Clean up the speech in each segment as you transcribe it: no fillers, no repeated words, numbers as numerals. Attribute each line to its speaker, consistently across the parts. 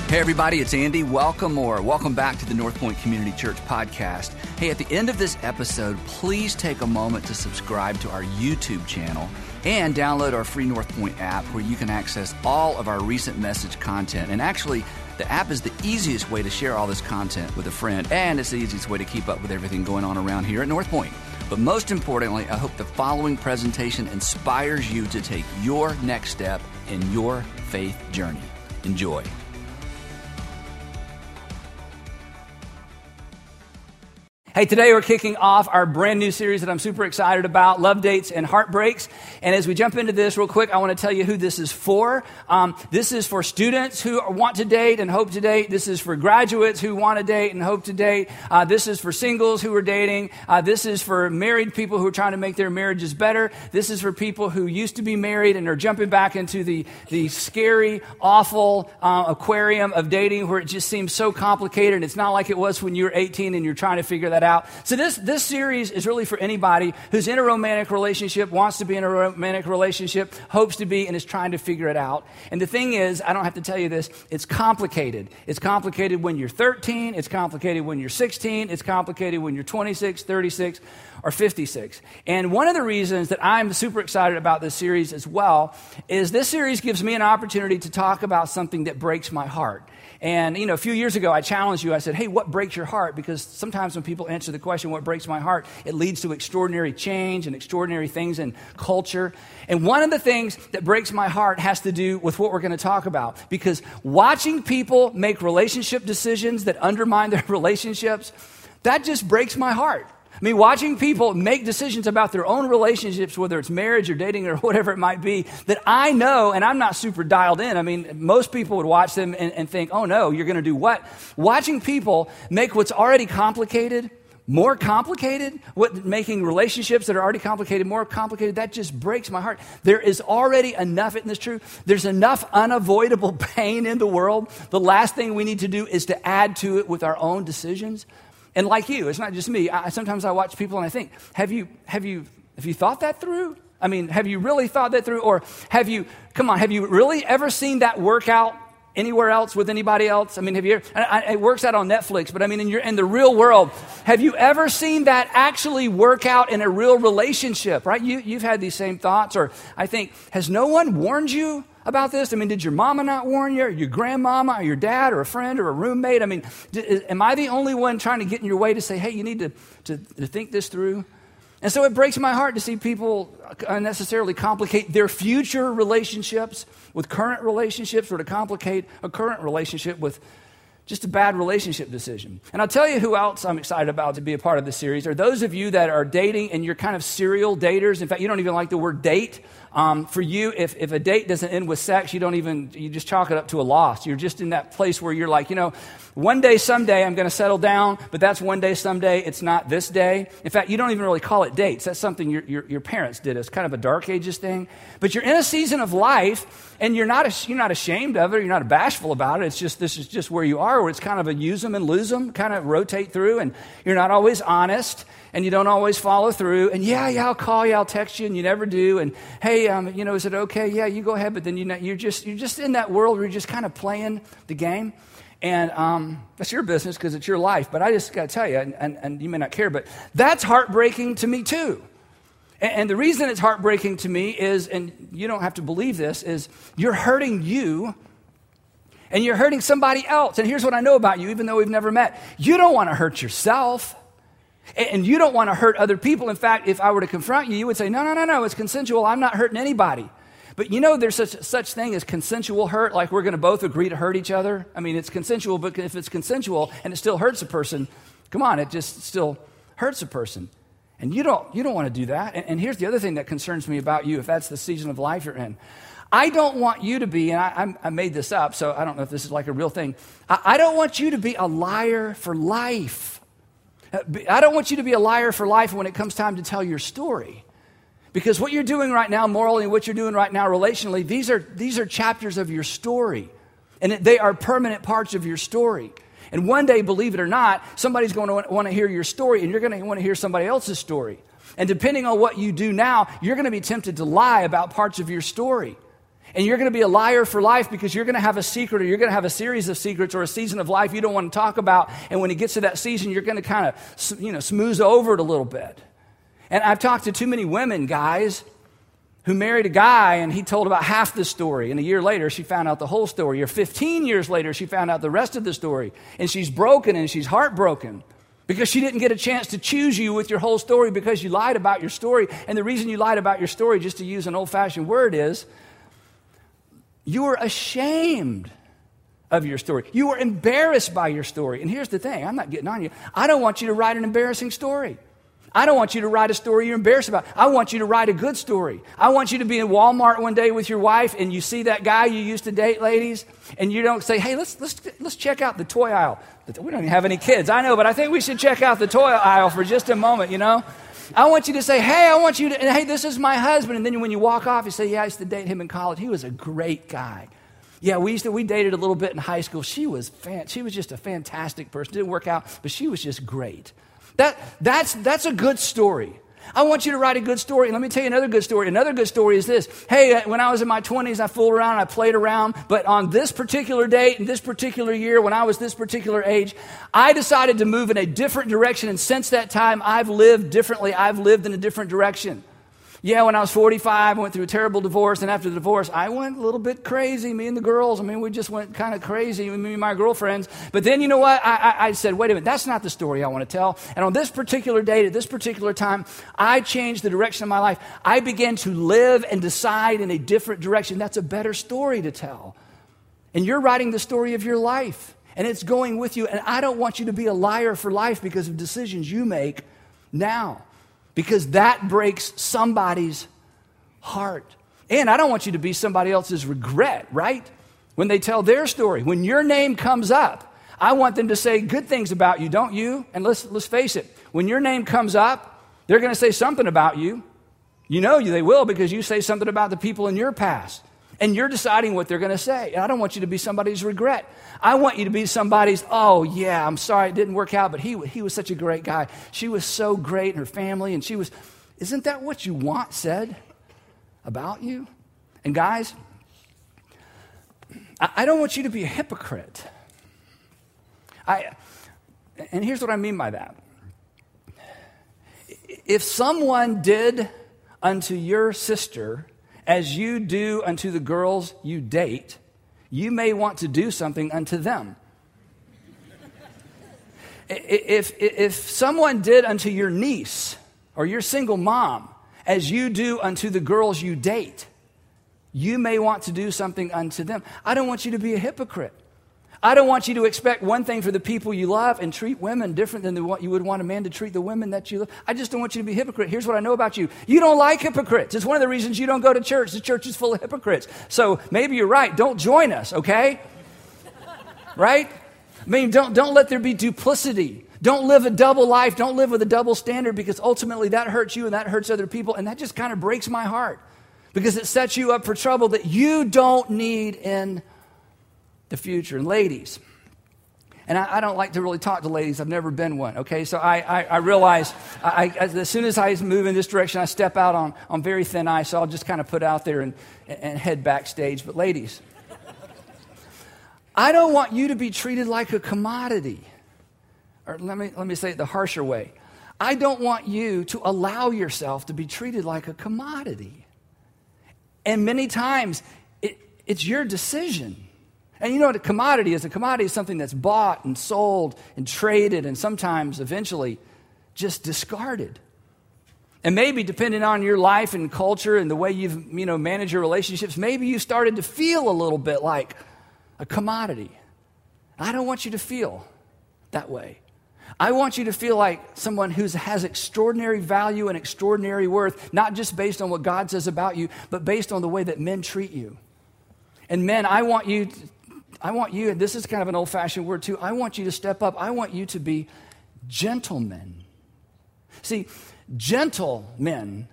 Speaker 1: Hey everybody, it's Andy. Welcome back to the North Point Community Church podcast. Hey, at the end of this episode, please take a moment to subscribe to our YouTube channel and download our free North Point app where you can access all of our recent message content. And actually, the app is the easiest way to share all this content with a friend, and it's the easiest way to keep up with everything going on around here at North Point. But most importantly, I hope the following presentation inspires you to take your next step in your faith journey. Enjoy. Hey, today we're kicking off our brand new series that I'm super excited about, Love Dates and Heartbreaks. And as we jump into this real quick, I want to tell you who this is for. This is for students who want to date and hope to date. This is for graduates who want to date and hope to date. This is for singles who are dating. This is for married people who are trying to make their marriages better. This is for people who used to be married and are jumping back into the scary, awful aquarium of dating where it just seems so complicated and it's not like it was when you were 18 and you're trying to figure that out. So this series is really for anybody who's in a romantic relationship, wants to be in a romantic relationship, hopes to be, and is trying to figure it out. And the thing is, I don't have to tell you this, it's complicated. It's complicated when you're 13, it's complicated when you're 16, it's complicated when you're 26, 36, or 56. And one of the reasons that I'm super excited about this series as well is this series gives me an opportunity to talk about something that breaks my heart. And, a few years ago, I challenged you. I said, hey, what breaks your heart? Because sometimes when people answer the question, what breaks my heart, it leads to extraordinary change and extraordinary things in culture. And one of the things that breaks my heart has to do with what we're going to talk about. Because watching people make relationship decisions that undermine their relationships, that just breaks my heart. I mean, watching people make decisions about their own relationships, whether it's marriage or dating or whatever it might be, that I know, and I'm not super dialed in. I mean, most people would watch them and think, oh no, you're going to do what? Watching people make what's already complicated more complicated, making relationships that are already complicated more complicated, that just breaks my heart. There is already enough, isn't this true? There's enough unavoidable pain in the world. The last thing we need to do is to add to it with our own decisions. And like you, it's not just me. Sometimes I watch people and I think, have you thought that through? I mean, have you really thought that through? Or have you really ever seen that work out anywhere else with anybody else? I mean, it works out on Netflix, but I mean, in the real world, have you ever seen that actually work out in a real relationship, right? You've had these same thoughts, or I think, has no one warned you about this? I mean, did your mama not warn you, or your grandmama, or your dad, or a friend, or a roommate? I mean, am I the only one trying to get in your way to say, hey, you need to think this through? And so it breaks my heart to see people unnecessarily complicate their future relationships with current relationships, or to complicate a current relationship with just a bad relationship decision. And I'll tell you who else I'm excited about to be a part of this series are those of you that are dating and you're kind of serial daters. In fact, you don't even like the word date. For you, if a date doesn't end with sex, you just chalk it up to a loss. You're just in that place where you're like, one day, someday I'm going to settle down, but that's one day, someday. It's not this day. In fact, you don't even really call it dates. That's something your parents did. It's kind of a dark ages thing. But you're in a season of life, and you're not ashamed of it. You're not bashful about it. This is just where you are, where it's kind of a use them and lose them, kind of rotate through, and you're not always honest. And you don't always follow through. And yeah, I'll call you, I'll text you, and you never do. And hey, is it okay? Yeah, you go ahead. But then you're just in that world where you're just kind of playing the game. And that's your business because it's your life. But I just got to tell you, and you may not care, but that's heartbreaking to me too. And the reason it's heartbreaking to me is, and you don't have to believe this, is you're hurting you. And you're hurting somebody else. And here's what I know about you, even though we've never met. You don't want to hurt yourself. And you don't want to hurt other people. In fact, if I were to confront you, you would say, no, it's consensual. I'm not hurting anybody. But there's such thing as consensual hurt, like we're going to both agree to hurt each other. I mean, it's consensual, but if it's consensual and it still hurts a person, come on, it just still hurts a person. And you don't want to do that. And here's the other thing that concerns me about you, if that's the season of life you're in. I don't want you to be, and I made this up, so I don't know if this is like a real thing. I don't want you to be a liar for life. I don't want you to be a liar for life when it comes time to tell your story. Because what you're doing right now morally and what you're doing right now relationally, these are chapters of your story. And they are permanent parts of your story. And one day, believe it or not, somebody's going to want to hear your story, and you're going to want to hear somebody else's story. And depending on what you do now, you're going to be tempted to lie about parts of your story. And you're going to be a liar for life because you're going to have a secret, or you're going to have a series of secrets, or a season of life you don't want to talk about. And when it gets to that season, you're going to kind of, smooth over it a little bit. And I've talked to too many women, guys, who married a guy and he told about half the story. And a year later, she found out the whole story. Or 15 years later, she found out the rest of the story. And she's broken and she's heartbroken because she didn't get a chance to choose you with your whole story because you lied about your story. And the reason you lied about your story, just to use an old-fashioned word, is you were ashamed of your story. You were embarrassed by your story. And here's the thing. I'm not getting on you. I don't want you to write an embarrassing story. I don't want you to write a story you're embarrassed about. I want you to write a good story. I want you to be in Walmart one day with your wife and you see that guy you used to date, ladies, and you don't say, hey, let's check out the toy aisle. We don't even have any kids. I know, but I think we should check out the toy aisle for just a moment, I want you to say, hey, this is my husband. And then when you walk off, you say, yeah, I used to date him in college. He was a great guy. Yeah, we dated a little bit in high school. She was just a fantastic person. Didn't work out, but she was just great. That's a good story. I want you to write a good story. And let me tell you another good story. Another good story is this. Hey, when I was in my 20s, I fooled around, I played around. But on this particular date and this particular year, when I was this particular age, I decided to move in a different direction. And since that time, I've lived differently. I've lived in a different direction. Yeah, when I was 45, I went through a terrible divorce. And after the divorce, I went a little bit crazy. Me and the girls, we just went kind of crazy, me and my girlfriends. But then, you know what? I said, wait a minute, that's not the story I want to tell. And on this particular date, at this particular time, I changed the direction of my life. I began to live and decide in a different direction. That's a better story to tell. And you're writing the story of your life. And it's going with you. And I don't want you to be a liar for life because of decisions you make now. Because that breaks somebody's heart. And I don't want you to be somebody else's regret, right? When they tell their story, when your name comes up, I want them to say good things about you, don't you? And let's face it, when your name comes up, they're going to say something about you. They will because you say something about the people in your past. And you're deciding what they're going to say. And I don't want you to be somebody's regret. I want you to be somebody's, oh, yeah, I'm sorry it didn't work out, but he was such a great guy. She was so great, and her family, and isn't that what you want said about you? And guys, I don't want you to be a hypocrite. And here's what I mean by that. If someone did unto your sister as you do unto the girls you date, you may want to do something unto them. If someone did unto your niece or your single mom as you do unto the girls you date, you may want to do something unto them. I don't want you to be a hypocrite. I don't want you to expect one thing for the people you love and treat women different than what you would want a man to treat the women that you love. I just don't want you to be a hypocrite. Here's what I know about you. You don't like hypocrites. It's one of the reasons you don't go to church. The church is full of hypocrites. So maybe you're right. Don't join us, okay? Right? Don't let there be duplicity. Don't live a double life. Don't live with a double standard because ultimately that hurts you and that hurts other people. And that just kind of breaks my heart because it sets you up for trouble that you don't need in the future. And ladies, and I don't like to really talk to ladies. I've never been one, okay? So I realize as soon as I move in this direction, I step out on very thin ice, so I'll just kind of put out there and head backstage. But ladies, I don't want you to be treated like a commodity. Or let me say it the harsher way. I don't want you to allow yourself to be treated like a commodity. And many times, it's your decision. And you know what a commodity is? A commodity is something that's bought and sold and traded and sometimes eventually just discarded. And maybe depending on your life and culture and the way you've managed your relationships, maybe you started to feel a little bit like a commodity. I don't want you to feel that way. I want you to feel like someone who has extraordinary value and extraordinary worth, not just based on what God says about you, but based on the way that men treat you. And men, I want you, and this is kind of an old-fashioned word too, I want you to step up. I want you to be gentlemen. See, gentle men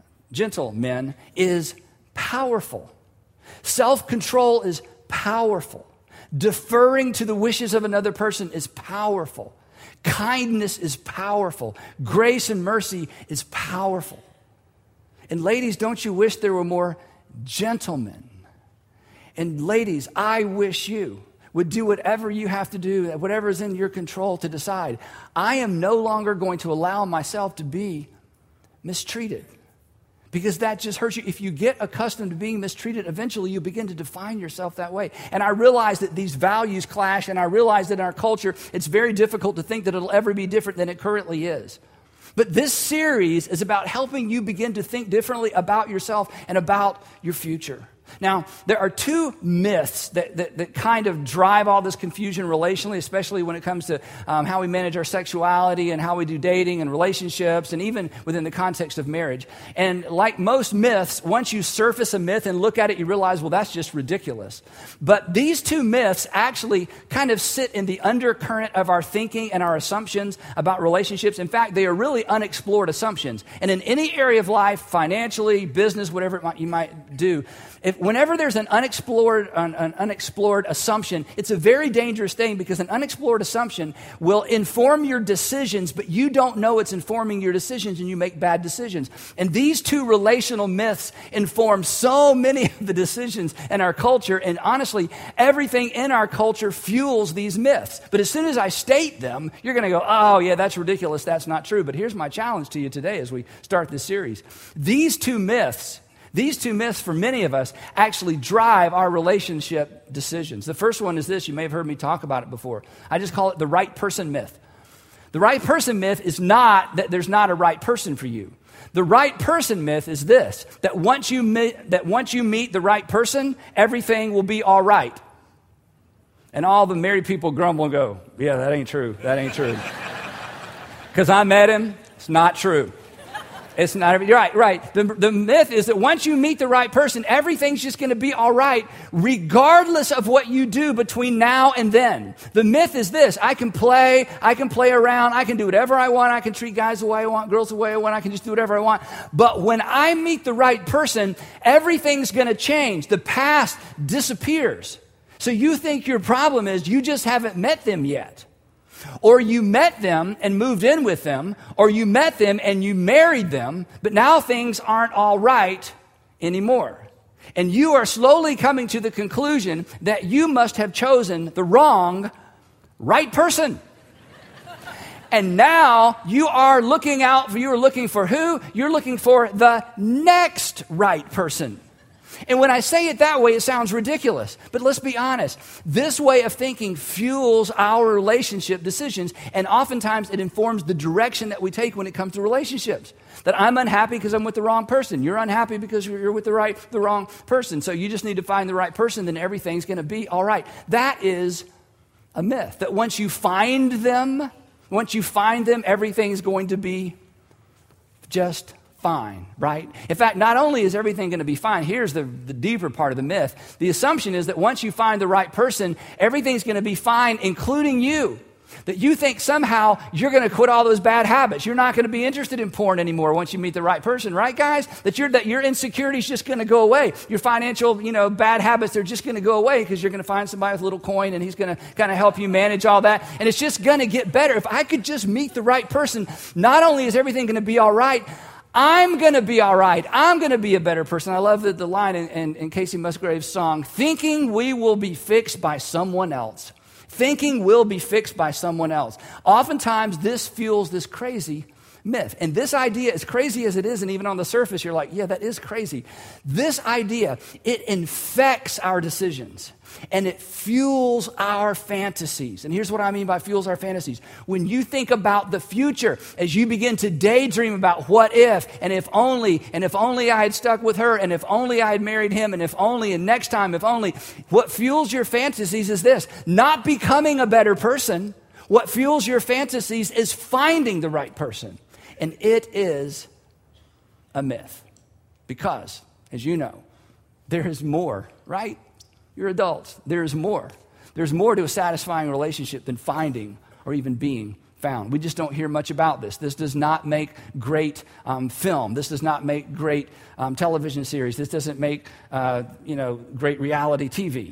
Speaker 1: is powerful. Self-control is powerful. Deferring to the wishes of another person is powerful. Kindness is powerful. Grace and mercy is powerful. And ladies, don't you wish there were more gentlemen And ladies, I wish you would do whatever you have to do, whatever is in your control to decide. I am no longer going to allow myself to be mistreated, because that just hurts you. If you get accustomed to being mistreated, eventually you begin to define yourself that way. And I realize that these values clash, and I realize that in our culture, it's very difficult to think that it'll ever be different than it currently is. But this series is about helping you begin to think differently about yourself and about your future. Now, there are two myths that kind of drive all this confusion relationally, especially when it comes to how we manage our sexuality and how we do dating and relationships, and even within the context of marriage. And like most myths, once you surface a myth and look at it, you realize, well, that's just ridiculous. But these two myths actually kind of sit in the undercurrent of our thinking and our assumptions about relationships. In fact, they are really unexplored assumptions. And in any area of life, financially, business, whatever you might do, whenever there's an unexplored assumption, it's a very dangerous thing, because an unexplored assumption will inform your decisions, but you don't know it's informing your decisions, and you make bad decisions. And these two relational myths inform so many of the decisions in our culture, and honestly, everything in our culture fuels these myths. But as soon as I state them, you're going to go, oh yeah, that's ridiculous, that's not true. But here's my challenge to you today as we start this series. These two myths for many of us actually drive our relationship decisions. The first one is this. You may have heard me talk about it before. I just call it the right person myth. The right person myth is not that there's not a right person for you. The right person myth is this, that once you meet the right person, everything will be all right. And all the married people grumble and go, yeah, that ain't true. That ain't true. Because I met him, it's not true. It's not, right. The myth is that once you meet the right person, everything's just going to be all right, regardless of what you do between now and then. The myth is this: I can play around, I can do whatever I want, I can treat guys the way I want, girls the way I want, I can just do whatever I want. But when I meet the right person, everything's going to change. The past disappears. So you think your problem is you just haven't met them yet. Or you met them and moved in with them, or you met them and you married them, but now things aren't all right anymore. And you are slowly coming to the conclusion that you must have chosen the wrong right person. And now you are looking for who? You're looking for the next right person. And when I say it that way, it sounds ridiculous. But let's be honest. This way of thinking fuels our relationship decisions, and oftentimes it informs the direction that we take when it comes to relationships. That I'm unhappy because I'm with the wrong person. You're unhappy because you're with the wrong person. So you just need to find the right person, then everything's going to be all right. That is a myth. That once you find them, everything's going to be just fine, right? In fact, not only is everything going to be fine, here's the deeper part of the myth. The assumption is that once you find the right person, everything's going to be fine, including you. That you think somehow you're going to quit all those bad habits. You're not going to be interested in porn anymore once you meet the right person, right, guys? That your insecurity is just going to go away. Your financial, bad habits, they're just going to go away because you're going to find somebody with a little coin and he's going to kind of help you manage all that. And it's just going to get better. If I could just meet the right person, not only is everything going to be all right, I'm going to be all right. I'm going to be a better person. I love the line in Casey Musgrave's song, thinking we will be fixed by someone else. Thinking we'll be fixed by someone else. Oftentimes, this fuels this crazy myth. And this idea, as crazy as it is, and even on the surface, you're like, yeah, that is crazy. This idea, it infects our decisions. And it fuels our fantasies. And here's what I mean by fuels our fantasies. When you think about the future, as you begin to daydream about what if, and if only I had stuck with her, and if only I had married him, and if only, and next time, if only, what fuels your fantasies is this: not becoming a better person. What fuels your fantasies is finding the right person. And it is a myth. Because, as you know, there is more, right? You're adults. There's more. There's more to a satisfying relationship than finding or even being found. We just don't hear much about this. This does not make great film. This does not make great television series. This doesn't make, great reality TV.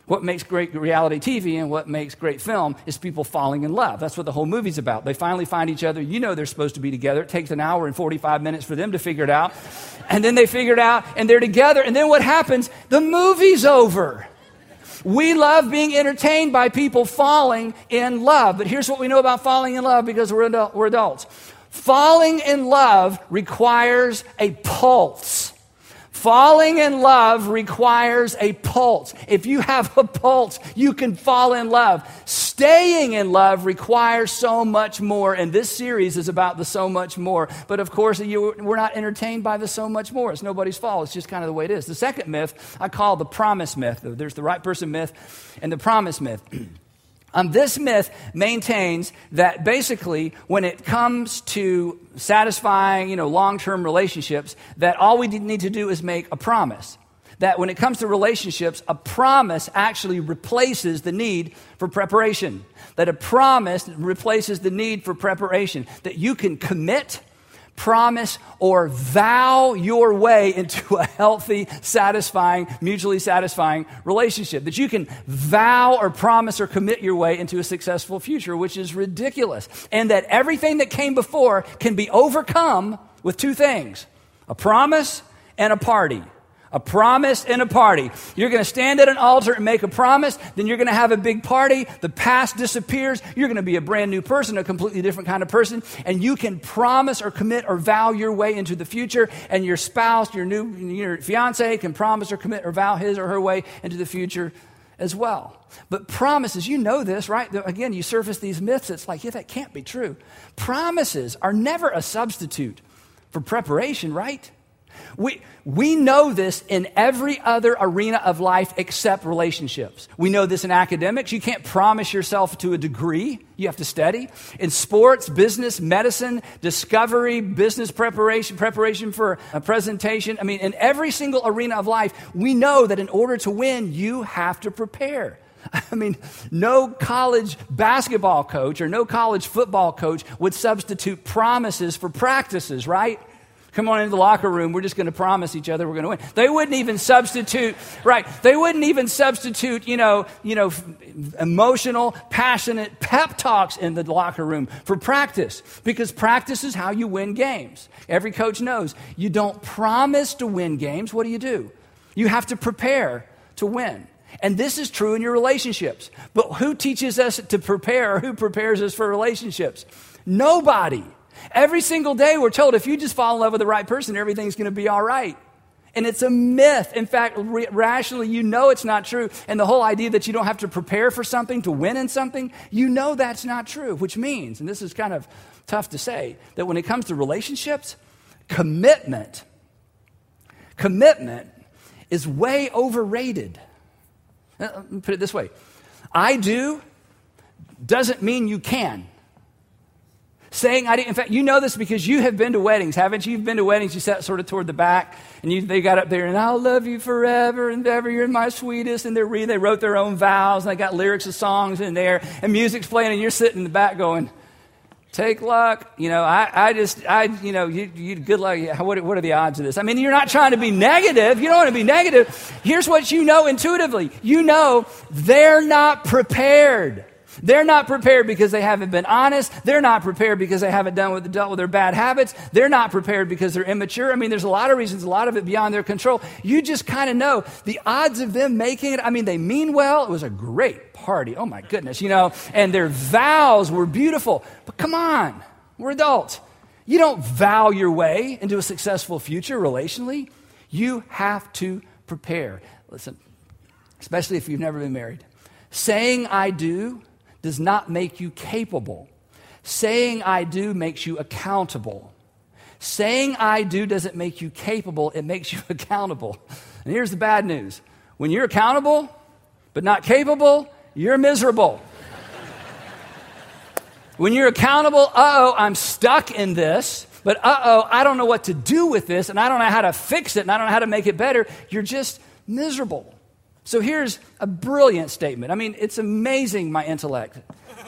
Speaker 1: What makes great reality TV and what makes great film is people falling in love. That's what the whole movie's about. They finally find each other. You know they're supposed to be together. It takes an hour and 45 minutes for them to figure it out. And then they figure it out, and they're together. And then what happens? The movie's over. We love being entertained by people falling in love. But here's what we know about falling in love because we're adults. Falling in love requires a pulse. Falling in love requires a pulse. If you have a pulse, you can fall in love. Staying in love requires so much more, and this series is about the so much more. But of course, we're not entertained by the so much more. It's nobody's fault. It's just kind of the way it is. The second myth I call the promise myth. There's the right person myth and the promise myth. This myth maintains that basically when it comes to satisfying, long-term relationships, that all we need to do is make a promise. That when it comes to relationships, a promise actually replaces the need for preparation. That a promise replaces the need for preparation. That you can commit, promise, or vow your way into a healthy, satisfying, mutually satisfying relationship. That you can vow or promise or commit your way into a successful future, which is ridiculous. And that everything that came before can be overcome with two things: a promise and a party. A promise and a party. You're going to stand at an altar and make a promise, then you're going to have a big party. The past disappears. You're going to be a brand new person, a completely different kind of person, and you can promise or commit or vow your way into the future, and your spouse, your fiance can promise or commit or vow his or her way into the future as well. But promises, you know this, right? Again, you surface these myths. It's like, yeah, that can't be true. Promises are never a substitute for preparation, right? We know this in every other arena of life except relationships. We know this in academics. You can't promise yourself to a degree. You have to study. In sports, business, medicine, discovery, business preparation for a presentation. In every single arena of life, we know that in order to win, you have to prepare. No college basketball coach or no college football coach would substitute promises for practices, right? Come on into the locker room. We're just going to promise each other we're going to win. They wouldn't even substitute, right? They wouldn't even substitute, emotional, passionate pep talks in the locker room for practice, because practice is how you win games. Every coach knows you don't promise to win games. What do? You have to prepare to win. And this is true in your relationships. But who teaches us to prepare, or who prepares us for relationships? Nobody. Every single day we're told if you just fall in love with the right person, everything's going to be all right. And it's a myth. In fact, rationally, it's not true. And the whole idea that you don't have to prepare for something to win in something, that's not true. Which means, and this is kind of tough to say, that when it comes to relationships, commitment is way overrated. Let me put it this way. I do doesn't mean you can. Saying I do. In fact, you know this because you have been to weddings, haven't you? You've been to weddings. You sat sort of toward the back, and they got up there, and I'll love you forever and ever. You're my sweetest. And they wrote their own vows, and they got lyrics of songs in there, and music's playing, and you're sitting in the back going, "Take luck." You good luck. What are the odds of this? You're not trying to be negative. You don't want to be negative. Here's what you know intuitively. They're not prepared. They're not prepared because they haven't been honest. They're not prepared because they haven't dealt with their bad habits. They're not prepared because they're immature. There's a lot of reasons, a lot of it beyond their control. You just kind of know the odds of them making it. They mean well. It was a great party. Oh my goodness, and their vows were beautiful. But come on, we're adults. You don't vow your way into a successful future relationally. You have to prepare. Listen, especially if you've never been married. Saying I do does not make you capable. Saying I do makes you accountable. Saying I do doesn't make you capable, it makes you accountable. And here's the bad news. When you're accountable, but not capable, you're miserable. When you're accountable, I'm stuck in this, but I don't know what to do with this, and I don't know how to fix it, and I don't know how to make it better, you're just miserable. So here's a brilliant statement. It's amazing, my intellect.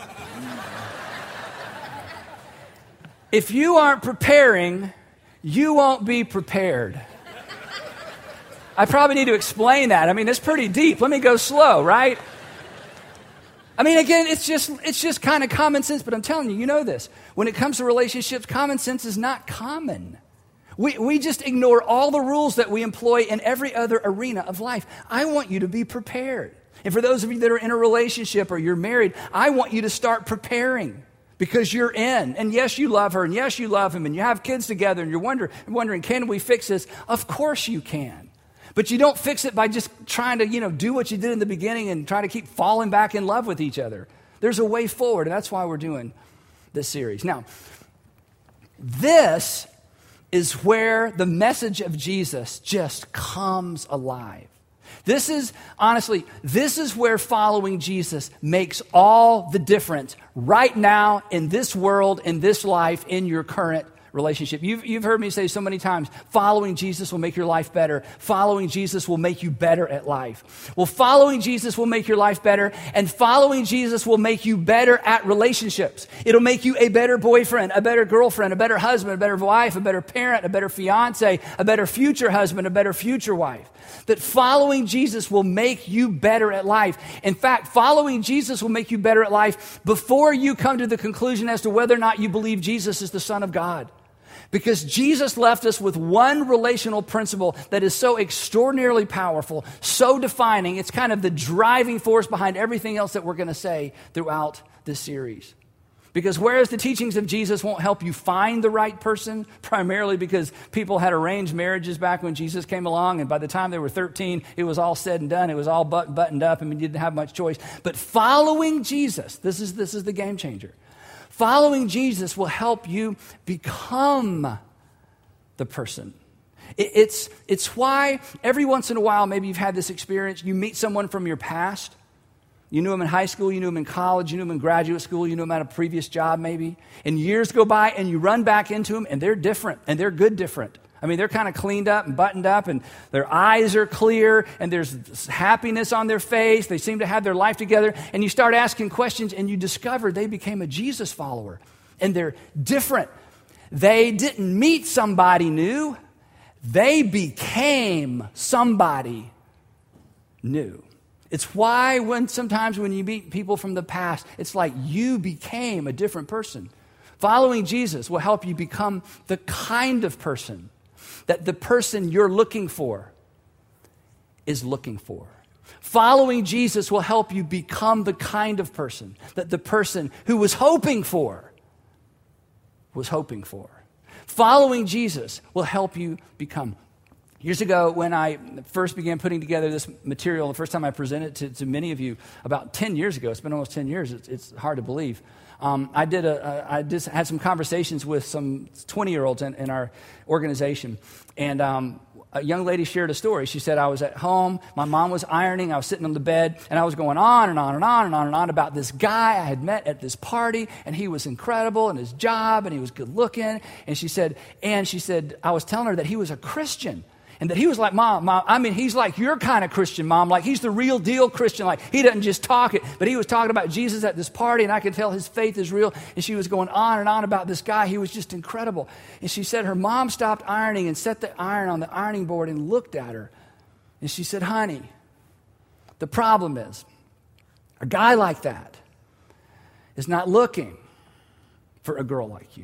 Speaker 1: If you aren't preparing, you won't be prepared. I probably need to explain that. I mean, it's pretty deep. Let me go slow, right? I mean, again, it's just kind of common sense, but I'm telling you, you know this. When it comes to relationships, common sense is not common. We just ignore all the rules that we employ in every other arena of life. I want you to be prepared. And for those of you that are in a relationship or you're married, I want you to start preparing because you're in. And yes, you love her, and yes, you love him, and you have kids together, and you're wondering, can we fix this? Of course you can. But you don't fix it by just trying to, do what you did in the beginning and try to keep falling back in love with each other. There's a way forward, and that's why we're doing this series. Now, this is where the message of Jesus just comes alive. This is where following Jesus makes all the difference right now in this world, in this life, in your current relationship. You've heard me say so many times, following Jesus will make your life better. Following Jesus will make you better at life. Well, following Jesus will make your life better, and following Jesus will make you better at relationships. It'll make you a better boyfriend, a better girlfriend, a better husband, a better wife, a better parent, a better fiance, a better future husband, a better future wife. That following Jesus will make you better at life. In fact, following Jesus will make you better at life before you come to the conclusion as to whether or not you believe Jesus is the Son of God. Because Jesus left us with one relational principle that is so extraordinarily powerful, so defining. It's kind of the driving force behind everything else that we're going to say throughout this series. Because whereas the teachings of Jesus won't help you find the right person, primarily because people had arranged marriages back when Jesus came along, and by the time they were 13, it was all said and done. It was all buttoned up, and you didn't have much choice. But following Jesus, this is the game changer. Following Jesus will help you become the person. It's why every once in a while, maybe you've had this experience, you meet someone from your past. You knew them in high school, you knew them in college, you knew them in graduate school, you knew them at a previous job maybe. And years go by and you run back into them and they're different, and they're good different. I mean, they're kind of cleaned up and buttoned up, and their eyes are clear, and there's happiness on their face. They seem to have their life together. And you start asking questions, and you discover they became a Jesus follower, and they're different. They didn't meet somebody new. They became somebody new. It's why sometimes when you meet people from the past, it's like you became a different person. Following Jesus will help you become the kind of person that the person you're looking for is looking for. Following Jesus will help you become the kind of person that the person who was hoping for was hoping for. Following Jesus will help you become. Years ago, when I first began putting together this material, the first time I presented it to many of you, about 10 years ago, it's been almost 10 years, it's hard to believe. I just had some conversations with some 20-year-olds in our organization, and a young lady shared a story. She said, I was at home, my mom was ironing, I was sitting on the bed, and I was going on and on and on and on and on about this guy I had met at this party, and he was incredible in his job, and he was good looking, and she said, I was telling her that he was a Christian. And that he was like, Mom, I mean, he's like your kind of Christian, Mom. Like, he's the real deal Christian. Like, he doesn't just talk it. But he was talking about Jesus at this party, and I could tell his faith is real. And she was going on and on about this guy. He was just incredible. And she said her mom stopped ironing and set the iron on the ironing board and looked at her. And she said, honey, the problem is a guy like that is not looking for a girl like you.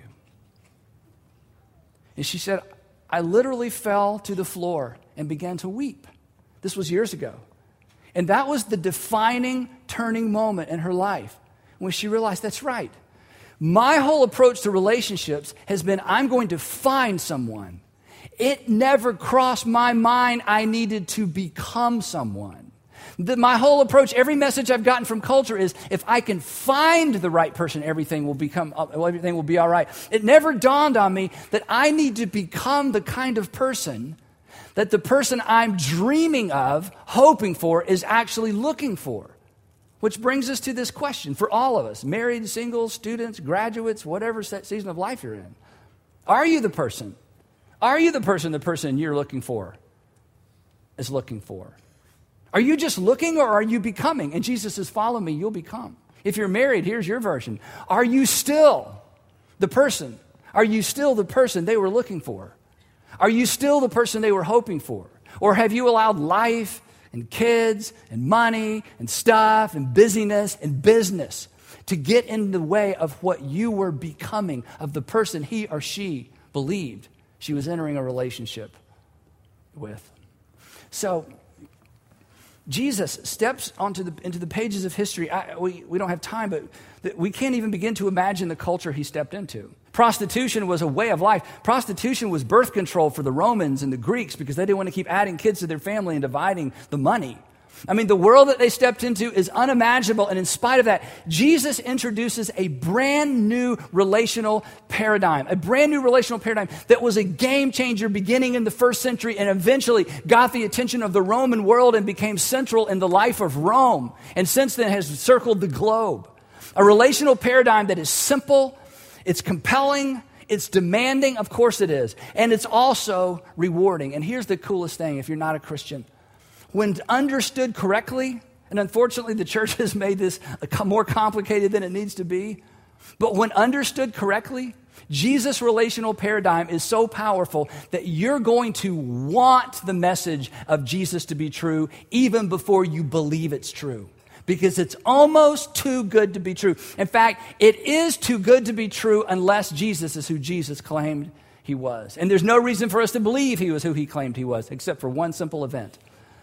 Speaker 1: And she said, I literally fell to the floor and began to weep. This was years ago. And that was the defining, turning moment in her life when she realized that's right. My whole approach to relationships has been, I'm going to find someone. It never crossed my mind I needed to become someone. My whole approach, every message I've gotten from culture is, if I can find the right person, everything will be all right. It never dawned on me that I need to become the kind of person that the person I'm dreaming of, hoping for, is actually looking for. Which brings us to this question for all of us, married, single, students, graduates, whatever season of life you're in. Are you the person? Are you the person you're looking for is looking for? Are you just looking, or are you becoming? And Jesus says, follow me, you'll become. If you're married, here's your version. Are you still the person? Are you still the person they were looking for? Are you still the person they were hoping for? Or have you allowed life and kids and money and stuff and busyness and business to get in the way of what you were becoming, of the person he or she believed she was entering a relationship with? So Jesus steps into the pages of history. We don't have time, but we can't even begin to imagine the culture he stepped into. Prostitution was a way of life. Prostitution was birth control for the Romans and the Greeks because they didn't want to keep adding kids to their family and dividing the money. I mean, the world that they stepped into is unimaginable, and in spite of that, Jesus introduces a brand new relational paradigm, that was a game changer beginning in the first century and eventually got the attention of the Roman world and became central in the life of Rome, and since then has circled the globe. A relational paradigm that is simple, it's compelling, it's demanding, of course it is, and it's also rewarding. And here's the coolest thing if you're not a Christian. When understood correctly, and unfortunately the church has made this more complicated than it needs to be, but when understood correctly, Jesus' relational paradigm is so powerful that you're going to want the message of Jesus to be true even before you believe it's true, because it's almost too good to be true. In fact, it is too good to be true unless Jesus is who Jesus claimed he was. And there's no reason for us to believe he was who he claimed he was, except for one simple event: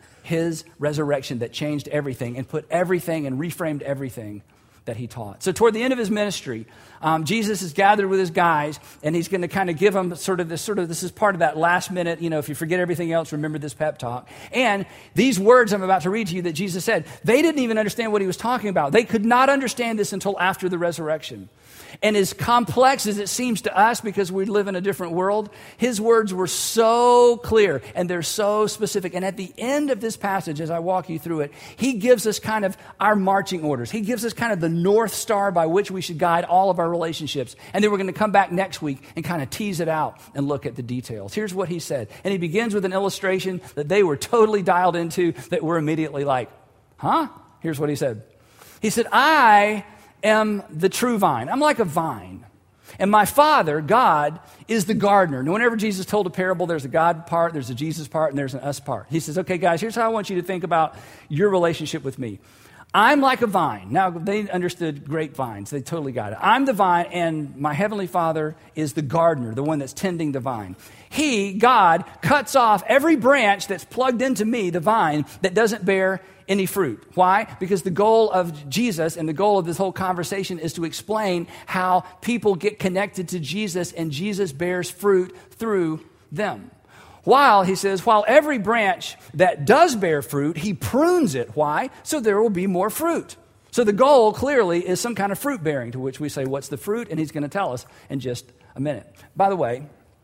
Speaker 1: his resurrection that changed everything and put everything and reframed everything that he taught. So toward the end of his ministry, Jesus is gathered with his guys, and he's going to kind of give them this is part of that last minute, if you forget everything else, remember this pep talk. And these words I'm about to read to you that Jesus said, they didn't even understand what he was talking about. They could not understand this until after the resurrection. And as complex as it seems to us because we live in a different world, his words were so clear and they're so specific. And at the end of this passage, as I walk you through it, he gives us kind of our marching orders. He gives us kind of the North Star by which we should guide all of our relationships. And then we're going to come back next week and kind of tease it out and look at the details. Here's what he said. And he begins with an illustration that they were totally dialed into that we're immediately like, huh? Here's what he said. He said, I am the true vine. I'm like a vine. And my Father, God, is the gardener. And whenever Jesus told a parable, there's a God part, there's a Jesus part, and there's an us part. He says, okay, guys, here's how I want you to think about your relationship with me. I'm like a vine. Now, they understood grapevines. They totally got it. I'm the vine, and my heavenly Father is the gardener, the one that's tending the vine. He, God, cuts off every branch that's plugged into me, the vine, that doesn't bear any fruit. Why? Because the goal of Jesus and the goal of this whole conversation is to explain how people get connected to Jesus and Jesus bears fruit through them. While every branch that does bear fruit, he prunes it. Why? So there will be more fruit. So the goal clearly is some kind of fruit bearing, to which we say, what's the fruit? And he's going to tell us in just a minute. By the way,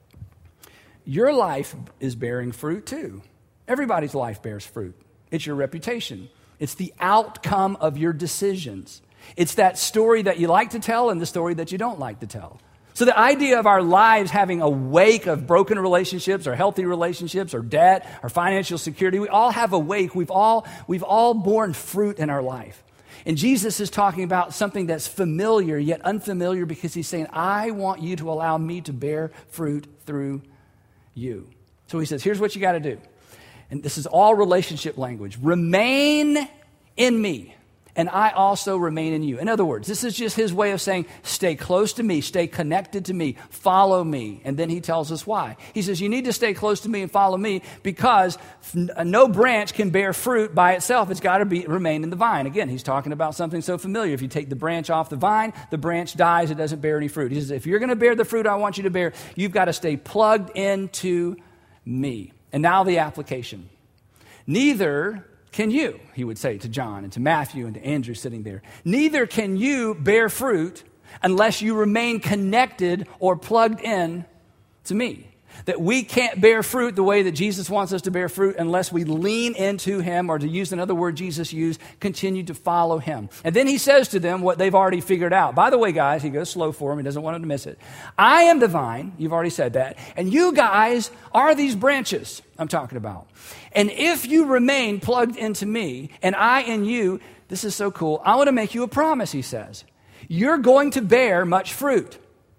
Speaker 1: your life is bearing fruit too. Everybody's life bears fruit. It's your reputation. It's the outcome of your decisions. It's that story that you like to tell and the story that you don't like to tell. So the idea of our lives having a wake of broken relationships or healthy relationships or debt or financial security, we all have a wake. We've all borne fruit in our life. And Jesus is talking about something that's familiar yet unfamiliar because he's saying, I want you to allow me to bear fruit through you. So he says, here's what you got to do. And this is all relationship language. Remain in me, and I also remain in you. In other words, this is just his way of saying, stay close to me, stay connected to me, follow me. And then he tells us why. He says, you need to stay close to me and follow me because no branch can bear fruit by itself. It's got to remain in the vine. Again, he's talking about something so familiar. If you take the branch off the vine, the branch dies. It doesn't bear any fruit. He says, if you're going to bear the fruit I want you to bear, you've got to stay plugged into me. And now the application. Neither can you, he would say to John and to Matthew and to Andrew sitting there. Neither can you bear fruit unless you remain connected or plugged in to me. That we can't bear fruit the way that Jesus wants us to bear fruit unless we lean into him, or to use another word Jesus used, continue to follow him. And then he says to them what they've already figured out. By the way, guys, he goes slow for them. He doesn't want them to miss it. I am the vine. You've already said that. And you guys are these branches I'm talking about. And if you remain plugged into me and I in you, this is so cool. I want to make you a promise, he says. You're going to bear much fruit.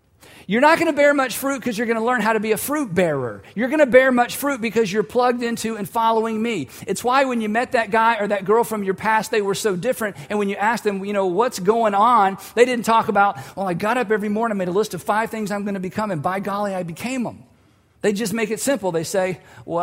Speaker 1: You're not going to bear much fruit because you're going to learn how to be a fruit bearer. You're going to bear much fruit because you're plugged into and following me. It's why when you met that guy or that girl from your past, they were so different. And when you asked them, what's going on, they didn't talk about, I got up every morning, made a list of 5 things I'm going to become, and by golly, I became them. They just make it simple. They say,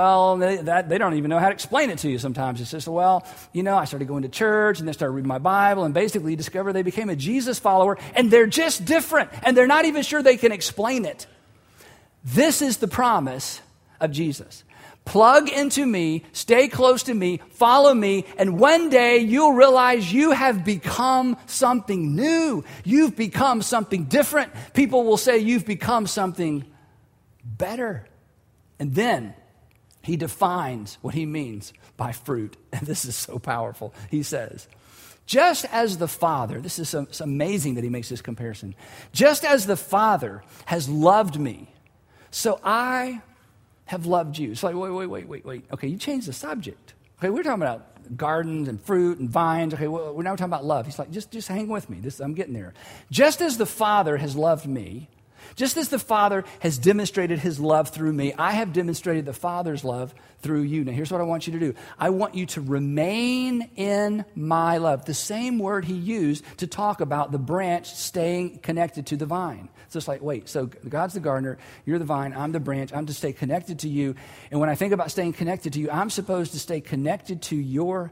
Speaker 1: they don't even know how to explain it to you sometimes. It's just, I started going to church and then started reading my Bible, and basically you discover they became a Jesus follower, and they're just different, and they're not even sure they can explain it. This is the promise of Jesus. Plug into me, stay close to me, follow me, and one day you'll realize you have become something new. You've become something different. People will say you've become something better. And then he defines what he means by fruit. And this is so powerful. He says, just as the Father, this is it's amazing that he makes this comparison. Just as the Father has loved me, so I have loved you. It's like, wait. Okay, you changed the subject. Okay, we're talking about gardens and fruit and vines. Okay, we're now talking about love. He's like, just hang with me. I'm getting there. Just as the Father has loved me, just as the Father has demonstrated his love through me, I have demonstrated the Father's love through you. Now, here's what I want you to do. I want you to remain in my love. The same word he used to talk about the branch staying connected to the vine. It's just like, so God's the gardener, you're the vine, I'm the branch, I'm to stay connected to you. And when I think about staying connected to you, I'm supposed to stay connected to your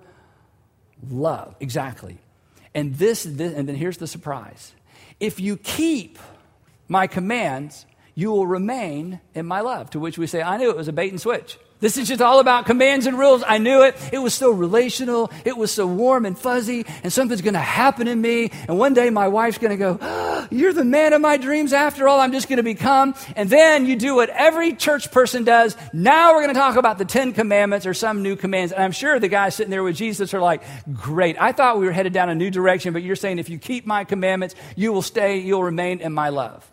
Speaker 1: love. Exactly. And and then here's the surprise. If you keep my commands, you will remain in my love. To which we say, I knew it was a bait and switch. This is just all about commands and rules. I knew it. It was so relational. It was so warm and fuzzy. And something's going to happen in me. And one day my wife's going to go, you're the man of my dreams after all. I'm just going to become. And then you do what every church person does. Now we're going to talk about the 10 commandments or some new commands. And I'm sure the guys sitting there with Jesus are like, great. I thought we were headed down a new direction, but you're saying if you keep my commandments, you'll remain in my love.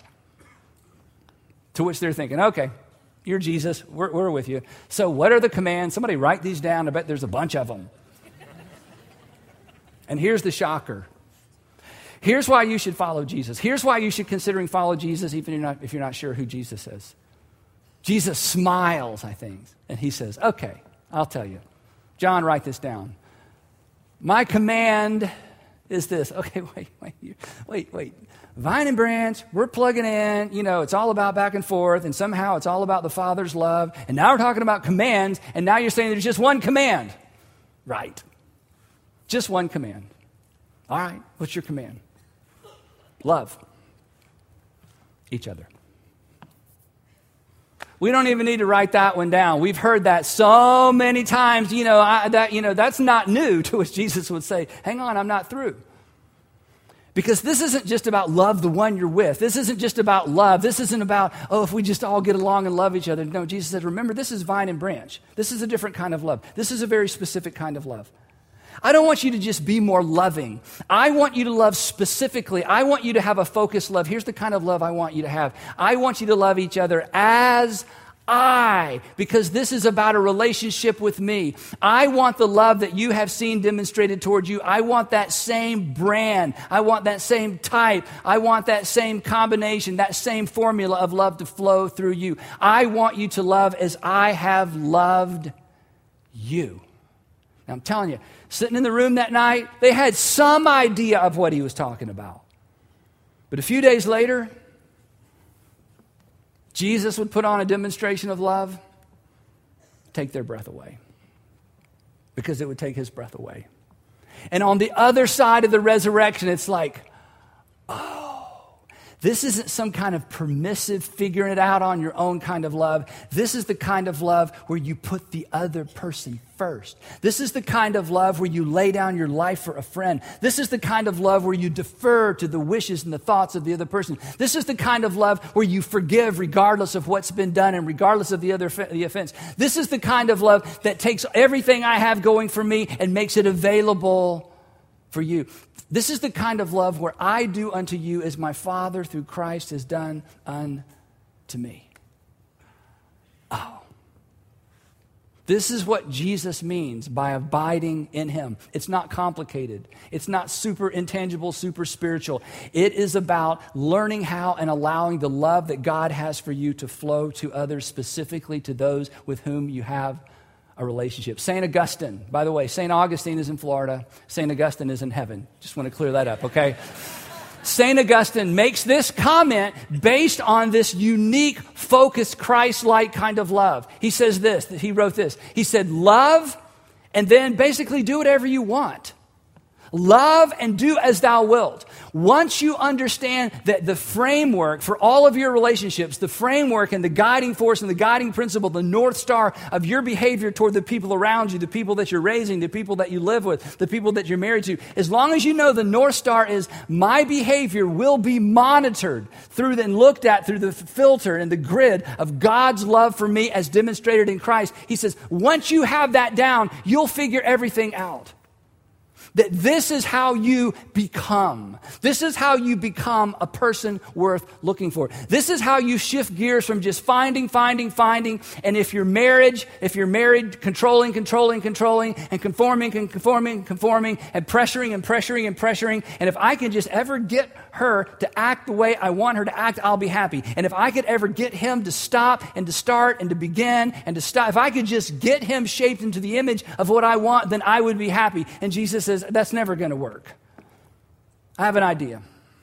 Speaker 1: To which they're thinking, okay, you're Jesus, we're with you. So what are the commands? Somebody write these down. I bet there's a bunch of them. And here's the shocker. Here's why you should follow Jesus. Here's why you should consider follow Jesus even if you're not sure who Jesus is. Jesus smiles, I think, and he says, okay, I'll tell you. John, write this down. My command is this. Okay, wait. Vine and branch, we're plugging in, it's all about back and forth, and somehow it's all about the Father's love. And now we're talking about commands, and now you're saying there's just one command. Right. Just one command. All right, what's your command? Love each other. We don't even need to write that one down. We've heard that so many times, that's not new, to which Jesus would say, hang on, I'm not through. Because this isn't just about love the one you're with. This isn't just about love. This isn't about, if we just all get along and love each other. No, Jesus said, remember, this is vine and branch. This is a different kind of love. This is a very specific kind of love. I don't want you to just be more loving. I want you to love specifically. I want you to have a focused love. Here's the kind of love I want you to have. I want you to love each other as because this is about a relationship with me. I want the love that you have seen demonstrated towards you. I want that same brand. I want that same type. I want that same combination, that same formula of love to flow through you. I want you to love as I have loved you. Now, I'm telling you, sitting in the room that night, they had some idea of what he was talking about. But a few days later, Jesus would put on a demonstration of love, take their breath away, because it would take his breath away. And on the other side of the resurrection, it's like, this isn't some kind of permissive figuring it out on your own kind of love. This is the kind of love where you put the other person first. This is the kind of love where you lay down your life for a friend. This is the kind of love where you defer to the wishes and the thoughts of the other person. This is the kind of love where you forgive regardless of what's been done and regardless of the offense. This is the kind of love that takes everything I have going for me and makes it available for you. This is the kind of love where I do unto you as my Father through Christ has done unto me. This is what Jesus means by abiding in him. It's not complicated. It's not super intangible, super spiritual. It is about learning how and allowing the love that God has for you to flow to others, specifically to those with whom you have a relationship. St. Augustine, by the way, St. Augustine is in Florida. St. Augustine is in heaven. Just want to clear that up, okay? St. Augustine makes this comment based on this unique, focused, Christ-like kind of love. He says this, he wrote this. He said, love and then basically do whatever you want. Love and do as thou wilt. Once you understand that the framework for all of your relationships, the framework and the guiding force and the guiding principle, the North Star of your behavior toward the people around you, the people that you're raising, the people that you live with, the people that you're married to, as long as you know the North Star is my behavior will be monitored through and looked at through the filter and the grid of God's love for me as demonstrated in Christ, he says, once you have that down, you'll figure everything out. That this is how you become. This is how you become a person worth looking for. This is how you shift gears from just finding. And if you're married, controlling, and conforming, and pressuring. And if I can just ever get her to act the way I want her to act, I'll be happy. And if I could ever get him to stop and to start and to begin and to stop, if I could just get him shaped into the image of what I want, then I would be happy. And Jesus says, that's never going to work. I have an idea.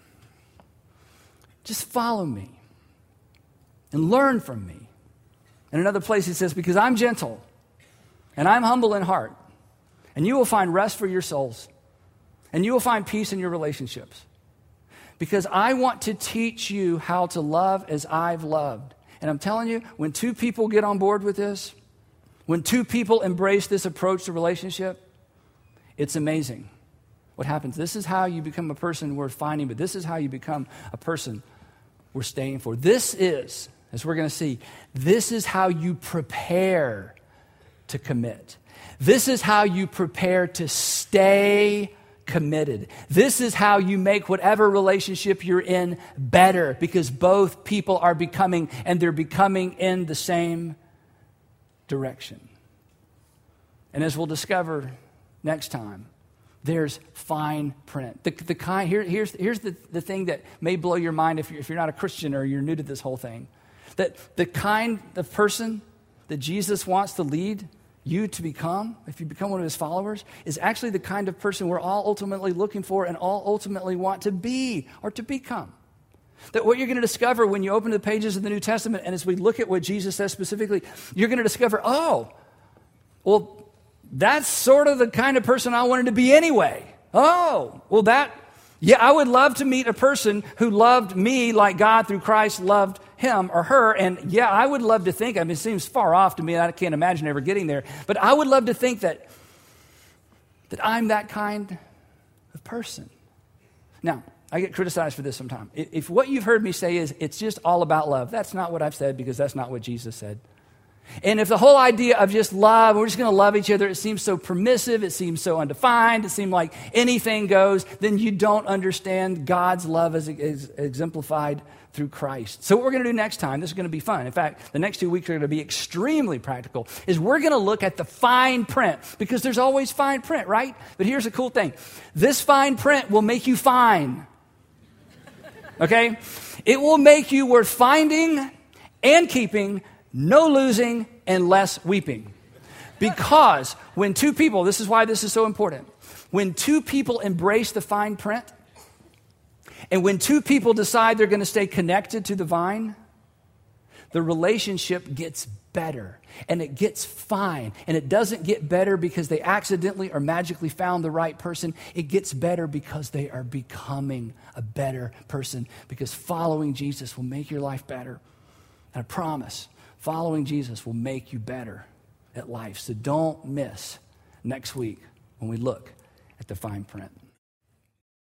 Speaker 1: Just follow me and learn from me. In another place he says, because I'm gentle and I'm humble in heart, and you will find rest for your souls, and you will find peace in your relationships. Because I want to teach you how to love as I've loved. And I'm telling you, when two people get on board with this, when two people embrace this approach to relationship, it's amazing what happens. This is how you become a person worth finding, but this is how you become a person worth staying for. This is, as we're going to see, this is how you prepare to commit. This is how you prepare to stay committed. This is how you make whatever relationship you're in better, because both people are becoming, and they're becoming in the same direction. And as we'll discover next time, there's fine print. Here's the thing that may blow your mind if you're not a Christian or you're new to this whole thing. That the kind of person that Jesus wants to lead you to become, if you become one of his followers, is actually the kind of person we're all ultimately looking for and all ultimately want to be or to become. That what you're going to discover when you open the pages of the New Testament, and as we look at what Jesus says specifically, you're going to discover, that's sort of the kind of person I wanted to be anyway. I would love to meet a person who loved me like God through Christ loved him or her. And yeah, I would love to think, it seems far off to me, I can't imagine ever getting there, but I would love to think that I'm that kind of person. Now, I get criticized for this sometimes. If what you've heard me say is it's just all about love, that's not what I've said, because that's not what Jesus said. And if the whole idea of just love, we're just going to love each other, it seems so permissive, it seems so undefined, it seems like anything goes, then you don't understand God's love as exemplified through Christ. So what we're going to do next time, this is going to be fun. In fact, the next 2 weeks are going to be extremely practical, is we're going to look at the fine print, because there's always fine print, right? But here's the cool thing. This fine print will make you fine. Okay? It will make you worth finding and keeping, no losing, and less weeping. Because when two people, this is why this is so important, when two people embrace the fine print, and when two people decide they're going to stay connected to the vine, the relationship gets better, and it gets fine. And it doesn't get better because they accidentally or magically found the right person. It gets better because they are becoming a better person, because following Jesus will make your life better. And I promise, following Jesus will make you better at life. So don't miss next week when we look at the fine print.